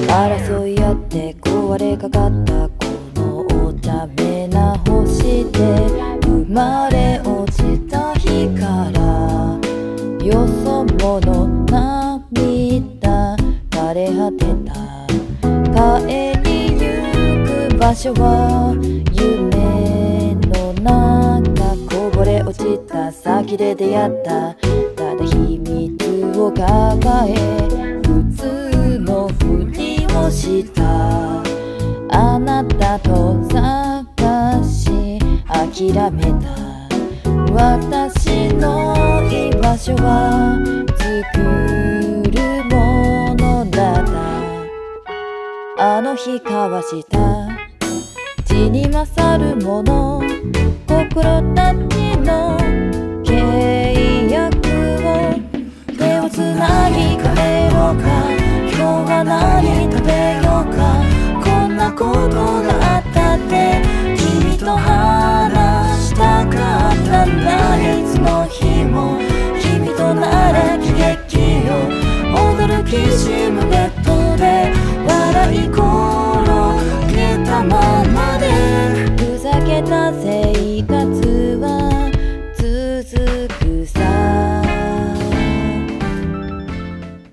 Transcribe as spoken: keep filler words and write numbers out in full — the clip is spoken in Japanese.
争い合って壊れかかったこのお茶目な星で生まれ落ちた日からよそ者涙枯れ果てた帰りゆく場所は夢の中こぼれ落ちた先で出会ったただ秘密を抱え普通のふりをしたあなたと探し諦めた私の居場所は作るものだったあの日交わした血に勝るもの心たちの契約を手をつなぎ帰ろうか今日は何食べようかこんなことがあったって君と話したかったんだいつの日も君となら喜劇を踊るきしむ